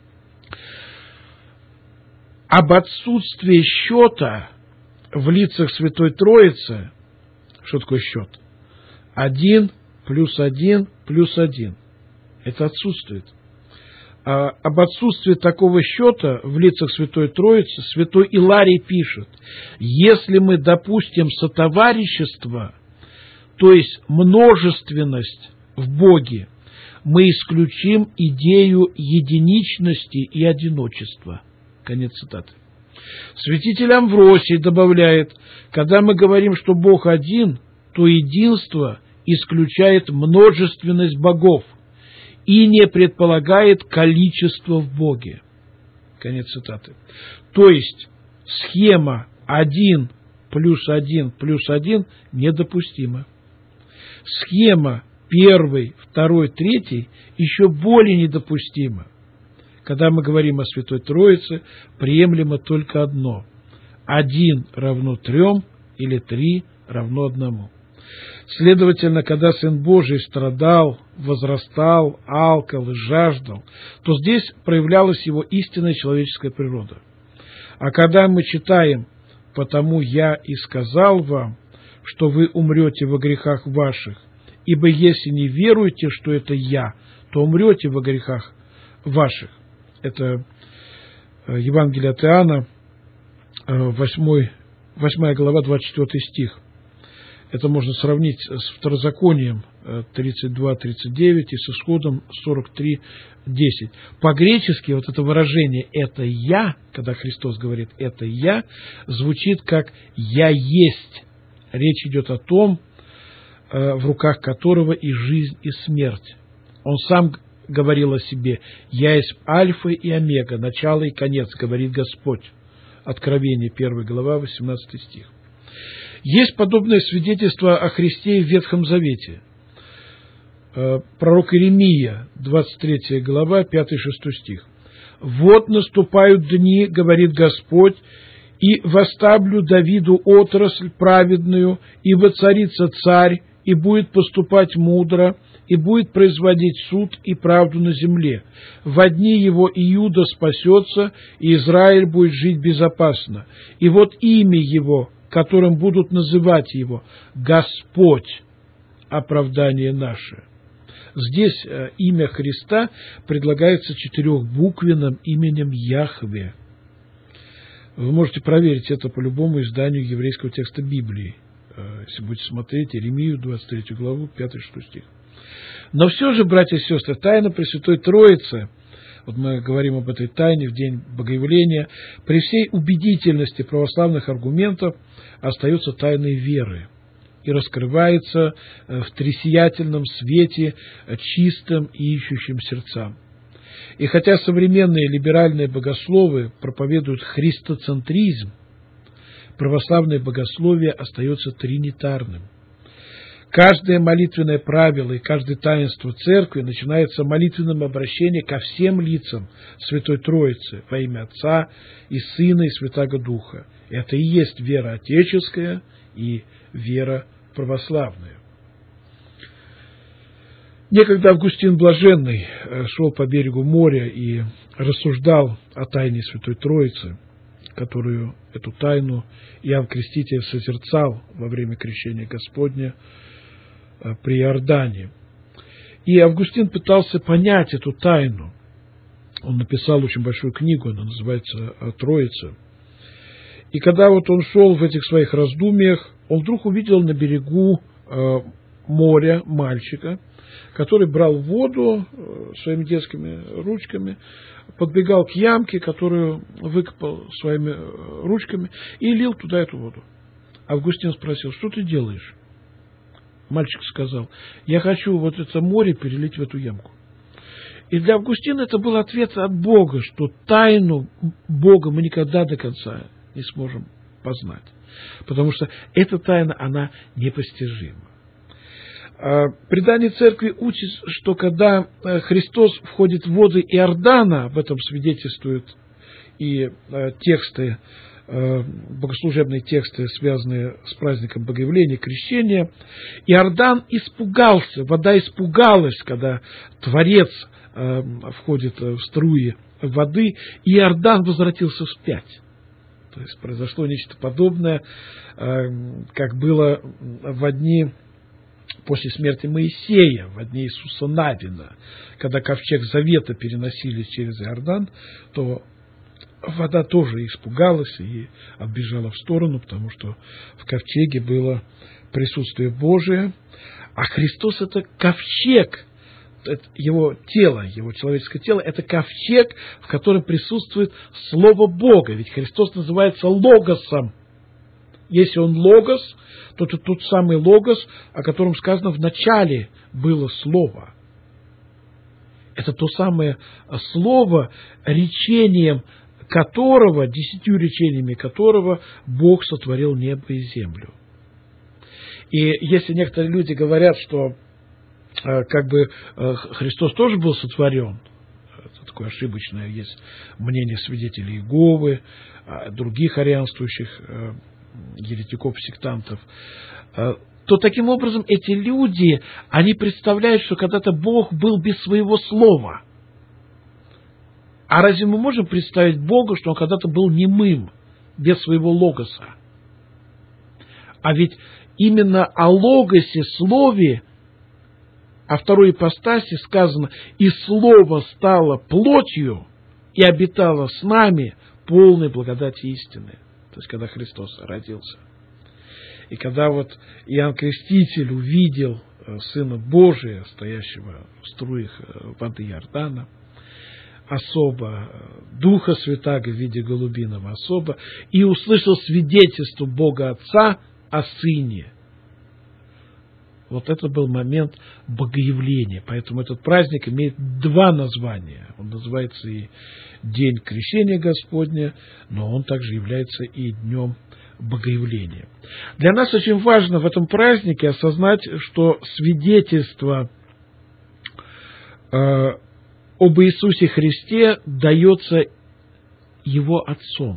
Об отсутствии счета в лицах Святой Троицы, что такое счет? 1 плюс 1 плюс 1. Это отсутствует. Об отсутствии такого счета в лицах Святой Троицы святой Иларий пишет: если мы допустим сотоварищество, то есть множественность в Боге, мы исключим идею единичности и одиночества. Конец цитаты. Святитель Амвросий добавляет: когда мы говорим, что Бог один, то единство исключает множественность богов и не предполагает количество в Боге. Конец цитаты. То есть схема 1 плюс 1 плюс 1 недопустима. Схема 1, 2, 3 еще более недопустима. Когда мы говорим о Святой Троице, приемлемо только одно: 1 равно 3 или 3 равно 1. Следовательно, когда Сын Божий страдал, возрастал, алкал и жаждал, то здесь проявлялась его истинная человеческая природа. А когда мы читаем: «Потому я и сказал вам, что вы умрете во грехах ваших, ибо если не веруете, что это я, то умрете во грехах ваших». Это Евангелие от Иоанна, 8 глава, 24 стих. Это можно сравнить с Второзаконием, 32-39 и с Исходом 43-10. По-гречески вот это выражение «это я», когда Христос говорит «это я», звучит как «я есть». Речь идет о том, в руках которого и жизнь, и смерть. Он сам говорил о себе: «Я есть Альфа и Омега, начало и конец», говорит Господь. Откровение, 1 глава, 18 стих. Есть подобное свидетельство о Христе в Ветхом Завете. Пророк Иеремия, 23 глава, 5-6 стих. «Вот наступают дни, говорит Господь, и восставлю Давиду отрасль праведную, и воцарится царь, и будет поступать мудро, и будет производить суд и правду на земле. Во дни его Иуда спасется, и Израиль будет жить безопасно. И вот имя его, которым будут называть его, Господь, оправдание наше». Здесь имя Христа предлагается четырехбуквенным именем Яхве. Вы можете проверить это по любому изданию еврейского текста Библии, если будете смотреть Иеремию, 23 главу, 5-6 стих. Но все же, братья и сестры, тайна Пресвятой Троицы, вот мы говорим об этой тайне в день Богоявления, при всей убедительности православных аргументов остается тайной веры и раскрывается в тресиятельном свете чистым и ищущим сердцам. И хотя современные либеральные богословы проповедуют христоцентризм, православное богословие остается тринитарным. Каждое молитвенное правило и каждое таинство Церкви начинается молитвенным обращением ко всем лицам Святой Троицы во имя Отца и Сына и Святаго Духа. Это и есть вера отеческая и вера православная. Некогда Августин Блаженный шел по берегу моря и рассуждал о тайне Святой Троицы, которую, эту тайну, Иоанн Креститель созерцал во время крещения Господня при Иордане. И Августин пытался понять эту тайну. Он написал очень большую книгу, она называется «Троица». И когда вот он шел в этих своих раздумьях, он вдруг увидел на берегу моря мальчика, который брал воду своими детскими ручками, подбегал к ямке, которую выкопал своими ручками, и лил туда эту воду. Августин спросил: «Что ты делаешь?» Мальчик сказал: «Я хочу вот это море перелить в эту ямку». И для Августина это был ответ от Бога, что тайну Бога мы никогда до конца не сможем познать, потому что эта тайна, она непостижима. Предание Церкви учит, что когда Христос входит в воды Иордана, об этом свидетельствуют и тексты, богослужебные тексты, связанные с праздником Богоявления, крещения, Иордан испугался, вода испугалась, когда Творец входит в струи воды, и Иордан возвратился вспять. То есть произошло нечто подобное, как было в дни после смерти Моисея, в дни Иисуса Навина, когда ковчег Завета переносили через Иордан, то вода тоже испугалась и отбежала в сторону, потому что в ковчеге было присутствие Божие, а Христос — это ковчег, это его тело, его человеческое тело — это ковчег, в котором присутствует Слово Бога, ведь Христос называется Логосом. Если он Логос, то это тот самый Логос, о котором сказано: в начале было Слово. Это то самое Слово, речением которого, 10 речениями которого Бог сотворил небо и землю. И если некоторые люди говорят, что как бы Христос тоже был сотворен, это такое ошибочное есть мнение свидетелей Иеговы, других арианствующих еретиков, сектантов, то таким образом эти люди, они представляют, что когда-то Бог был без своего слова. А разве мы можем представить Бога, что Он когда-то был немым, без своего логоса? А ведь именно о логосе, слове, о второй ипостаси сказано: «И слово стало плотью и обитало с нами полной благодати истины». То есть, когда Христос родился. И когда вот Иоанн Креститель увидел Сына Божия, стоящего в струях воды Иордана, особо Духа Святаго в виде голубиного особо, и услышал свидетельство Бога Отца о Сыне. Вот это был момент богоявления. Поэтому этот праздник имеет два названия. Он называется и День Крещения Господня, но он также является и Днем Богоявления. Для нас очень важно в этом празднике осознать, что свидетельство об Иисусе Христе дается Его Отцом.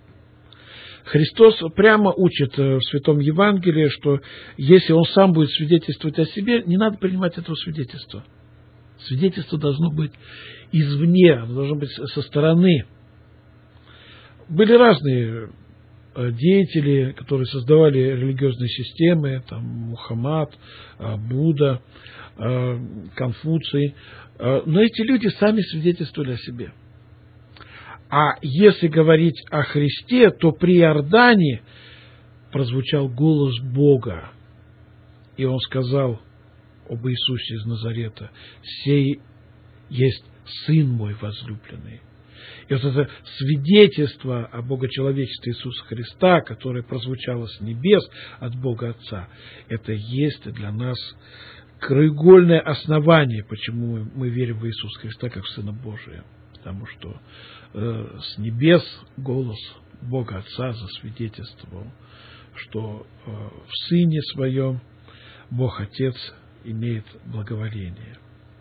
Христос прямо учит в Святом Евангелии, что если Он сам будет свидетельствовать о себе, не надо принимать этого свидетельства. Свидетельство должно быть извне, оно должно быть со стороны. Были разные деятели, которые создавали религиозные системы, там Мухаммад, Будда, Конфуций, но эти люди сами свидетельствовали о себе. А если говорить о Христе, то при Иордане прозвучал голос Бога, и Он сказал об Иисусе из Назарета: «Сей есть Сын мой возлюбленный». И вот это свидетельство о богочеловечестве Иисуса Христа, которое прозвучало с небес от Бога Отца, это есть для нас краеугольное основание, почему мы верим в Иисуса Христа как в Сына Божия. Потому что с небес голос Бога Отца засвидетельствовал, что в Сыне Своем Бог Отец имеет благоволение.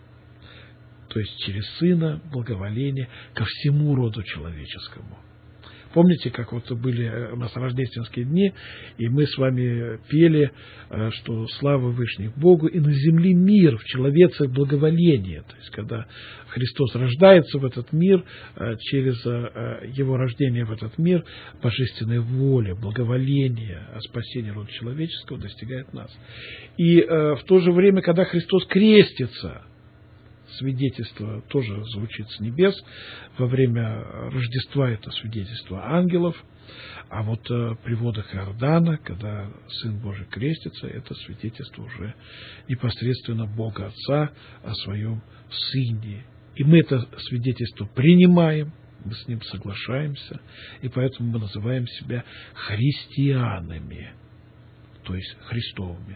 То есть через Сына благоволение ко всему роду человеческому. Помните, как вот были у нас рождественские дни, и мы с вами пели, что слава Вышних Богу, и на земле мир, в человецах благоволение. То есть, когда Христос рождается в этот мир, через Его рождение в этот мир, божественная воля, благоволение о спасении рода человеческого достигает нас. И в то же время, когда Христос крестится, свидетельство тоже звучит с небес. Во время Рождества это свидетельство ангелов, а вот при водах Иордана, когда Сын Божий крестится, это свидетельство уже непосредственно Бога Отца о Своем Сыне. И мы это свидетельство принимаем, мы с ним соглашаемся, и поэтому мы называем себя христианами, то есть Христовыми.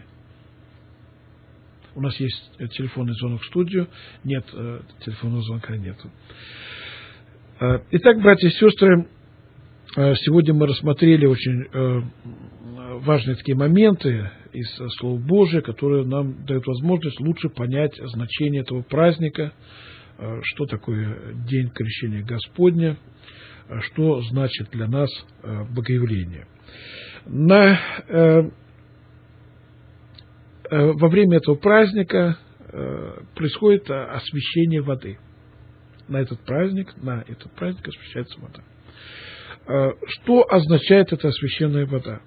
У нас есть телефонный звонок в студию. Нет, телефонного звонка нет. Итак, братья и сестры, сегодня мы рассмотрели очень важные такие моменты из Слова Божия, которые нам дают возможность лучше понять значение этого праздника, что такое День Крещения Господня, что значит для нас богоявление. Во время этого праздника происходит освящение воды. На этот праздник освящается вода. Что означает эта освященная вода?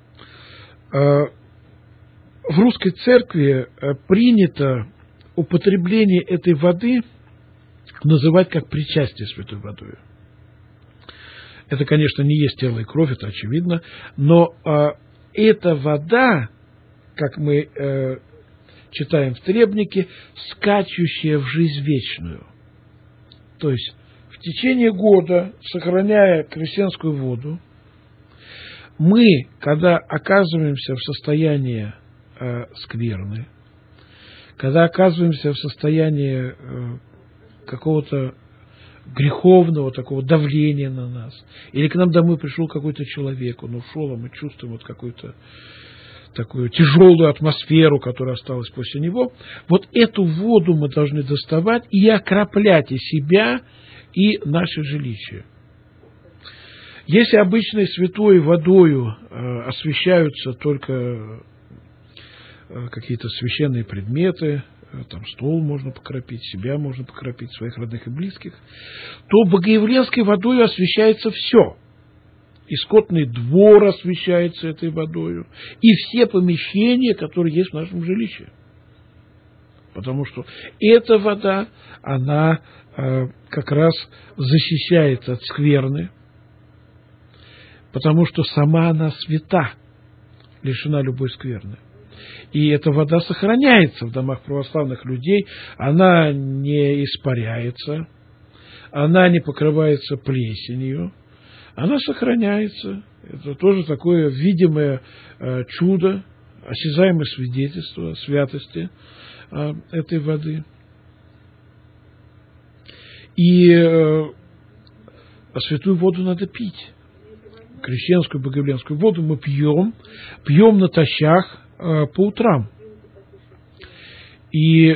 В русской церкви принято употребление этой воды называть как причастие святой водой. Это, конечно, не есть тело и кровь, это очевидно, но эта вода, как мы читаем в требнике, скачущая в жизнь вечную. То есть в течение года, сохраняя крещенскую воду, мы, когда оказываемся в состоянии скверны, когда оказываемся в состоянии какого-то греховного такого давления на нас, или к нам домой пришел какой-то человек, он ушел, а мы чувствуем вот какую-то такую тяжелую атмосферу, которая осталась после него, вот эту воду мы должны доставать и окроплять и себя, и наше жилище. Если обычной святой водою освящаются только какие-то священные предметы, там стол можно покропить, себя можно покропить, своих родных и близких, то богоявленской водой освящается все. И скотный двор освящается этой водою, и все помещения, которые есть в нашем жилище. Потому что эта вода, она как раз защищает от скверны, потому что сама она свята, лишена любой скверны. И эта вода сохраняется в домах православных людей, она не испаряется, она не покрывается плесенью, она сохраняется. Это тоже такое видимое чудо, осязаемое свидетельство святости этой воды. И святую воду надо пить. Крещенскую, богоявленскую воду мы пьем натощак по утрам. И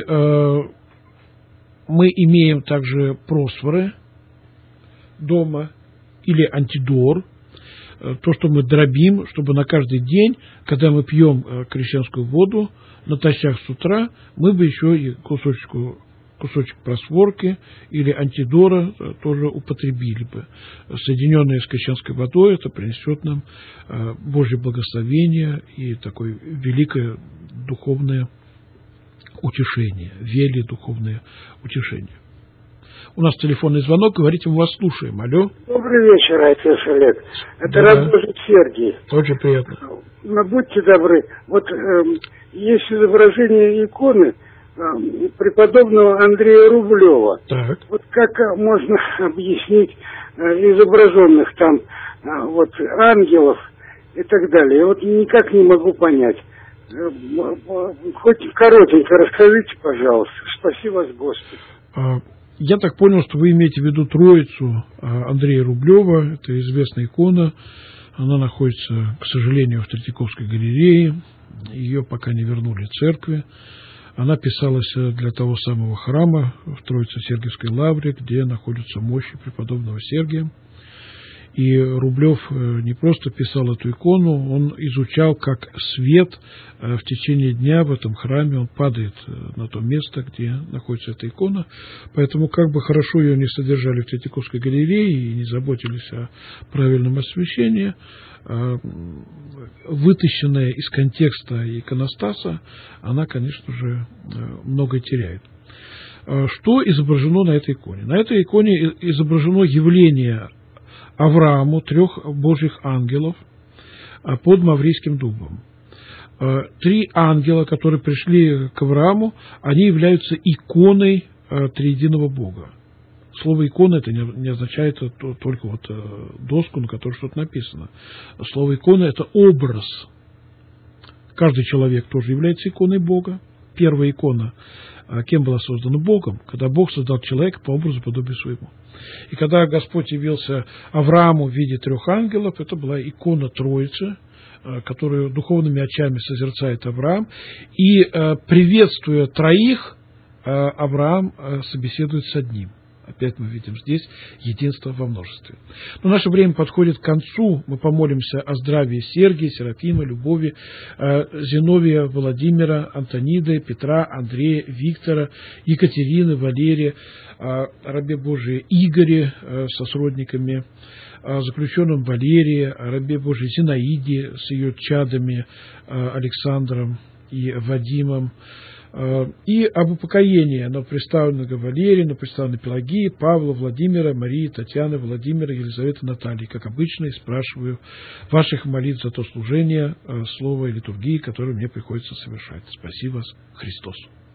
мы имеем также просфоры дома или антидор, то, что мы дробим, чтобы на каждый день, когда мы пьем крещенскую воду натощак с утра, мы бы еще и кусочек просфорки или антидора тоже употребили бы. Соединенное с крещенской водой, это принесет нам Божье благословение и такое великое духовное утешение, великое духовное утешение. У нас телефонный звонок, говорите, мы вас слушаем. Алло. Добрый вечер, отец Олег. Это Да. Радбожик Сергий. Очень приятно. Будьте добры, вот есть изображение иконы преподобного Андрея Рублева. Так. Вот как можно объяснить изображенных там вот ангелов и так далее? Я вот никак не могу понять. Хоть коротенько расскажите, пожалуйста. Спаси вас, Господи. Я так понял, что вы имеете в виду Троицу Андрея Рублева. Это известная икона. Она находится, к сожалению, в Третьяковской галерее. Ее пока не вернули церкви. Она писалась для того самого храма в Троице-Сергиевской лавре, где находятся мощи преподобного Сергия. И Рублев не просто писал эту икону, он изучал, как свет в течение дня в этом храме, он падает на то место, где находится эта икона. Поэтому как бы хорошо ее не содержали в Третьяковской галерее и не заботились о правильном освещении, вытащенная из контекста иконостаса, она, конечно же, многое теряет. Что изображено на этой иконе? На этой иконе изображено явление Аврааму 3 божьих ангелов под Маврийским дубом. 3 ангела, которые пришли к Аврааму, они являются иконой триединого Бога. Слово «икона» это не означает только вот доску, на которой что-то написано. Слово «икона» это образ. Каждый человек тоже является иконой Бога. Первая икона кем была создана? Богом, когда Бог создал человека по образу и подобию своему. И когда Господь явился Аврааму в виде 3 ангелов, это была икона Троицы, которую духовными очами созерцает Авраам. И, приветствуя 3, Авраам собеседует с одним. Опять мы видим здесь единство во множестве. Но наше время подходит к концу. Мы помолимся о здравии Сергия, Серафима, Любови, Зиновия, Владимира, Антониды, Петра, Андрея, Виктора, Екатерины, Валерия, о рабе Божией Игоре со сродниками, о заключенном Валерии, о рабе Божией Зинаиде с ее чадами Александром и Вадимом, и об упокоении новоприставленного Валерия, новоприставленной Пелагии, Павла, Владимира, Марии, Татьяны, Владимира, Елизаветы, Натальи. Как обычно, и спрашиваю ваших молитв за то служение, слова и литургии, которое мне приходится совершать. Спаси вас, Христос.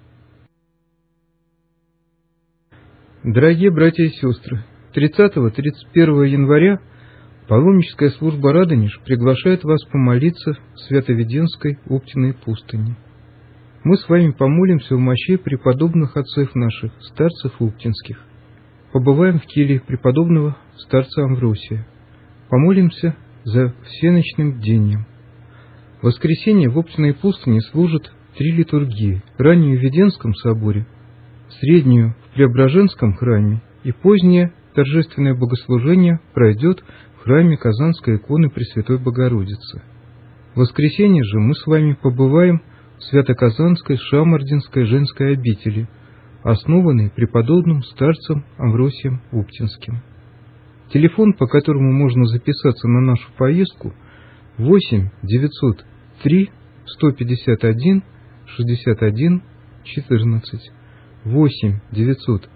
Дорогие братья и сестры, 30-31 января паломническая служба «Радонеж» приглашает вас помолиться в Свято-Веденской Оптиной пустыне. Мы с вами помолимся в мощи преподобных отцев наших, старцев Оптинских. Побываем в келье преподобного старца Амвросия. Помолимся за всеночным бдением. В воскресенье в Оптиной пустыне служат 3 литургии: раннюю в Веденском соборе, среднюю в Преображенском храме и позднее торжественное богослужение пройдет в храме Казанской иконы Пресвятой Богородицы. В воскресенье же мы с вами побываем в Свято-Казанской Шамардинской женской обители, основанной преподобным старцем Амвросием Оптинским. Телефон, по которому можно записаться на нашу поездку, 8 903 151 61 14, 8 903